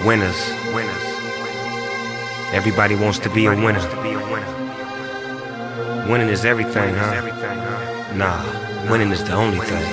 Winners. Everybody wants to be a winner. Winning is everything, huh? Nah, winning is the only thing.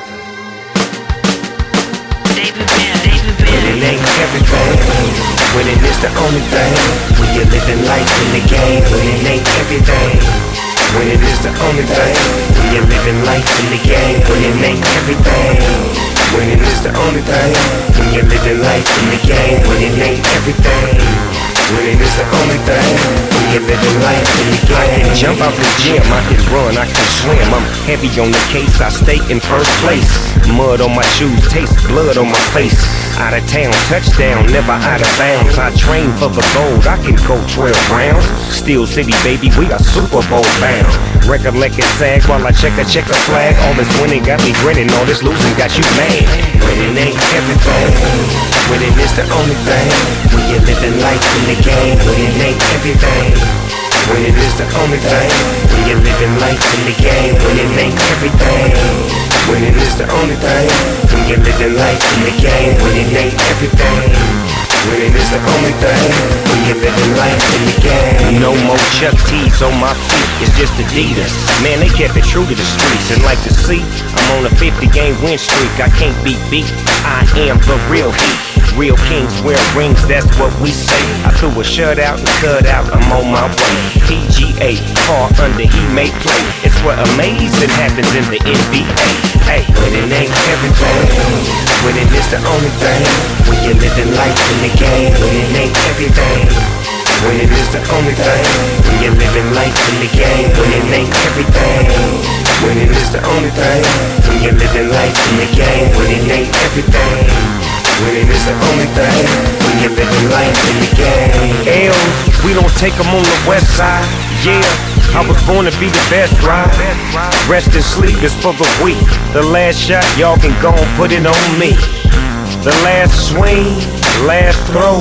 Winning ain't everything. Winning is the only thing. When you're living life in the game, winning ain't everything. Winning is the only thing. When you're living life in the game, winning ain't everything. Winning is the only thing. When you're living life in the game, winning ain't everything. Winning is the only thing. When you're living life in the game. I can jump out the gym, I can run, I can swim. I'm heavy on the case, I stay in first place. Mud on my shoes, taste blood on my face. Out of town, touchdown, never out of bounds. I train for the gold, I can go 12 rounds. Steel City, baby, we are Super Bowl bound. Recollect and sag while I check a flag. All this winning got me grinning, all this losing got you mad. Winning ain't everything. Winning is the only thing. When you're living life in the game, winning ain't everything. Winning is the only thing. When you're living life in the game, winning ain't everything. Winning is the only thing. When you're living life in the game, winning ain't everything. Winning is the only thing. When you're living life in the game. No more Chuck T's on my feet, it's just Adidas. Man, they kept it true to the streets. And like to see, I'm on a 50-game win streak. I can't be beat, I am the real heat. Real kings wear rings, that's what we say. I threw a shutout and cut out, I'm on my way. PGA, far under, he may play. It's what amazing happens in the NBA. Hey, winning ain't everything. Winning is the only thing. When you're living life in the game, winning ain't everything. Winning is the only thing. When you're living life in the game, winning ain't everything. Winning is the only thing. When you're living life in the game, winning ain't everything. Winning is the only thing. When you're living life in the game. L's, we don't take them on the west side. Yeah, I was born to be the best, right? Rest and sleep is for the weak. The last shot, y'all can go and put it on me. The last swing, last throw.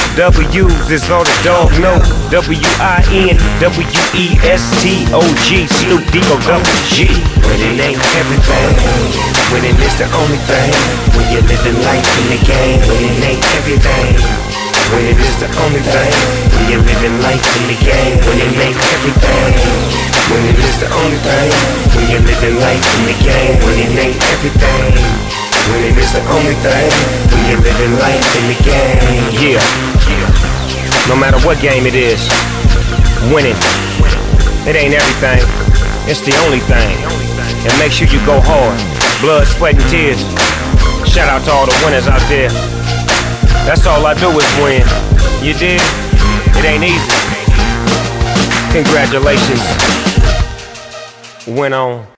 W's is all the dog know. W-I-N-W-E-S-T-O-G, Snoop D-O-double-G. Winning ain't everything. Winning is the only thing. When you're living life in the game, winning ain't everything. Winning is the only thing. When you're living life in the game, winning ain't everything. Winning is the only thing. When you're living life in the game, winning ain't everything. Winning is the only thing. When you're living life in the game. Yeah. No matter what game it is, winning, it ain't everything. It's the only thing. And make sure you go hard. Blood, sweat, and tears. Shout out to all the winners out there. That's all I do is win. You did? It ain't easy. Congratulations. Win on.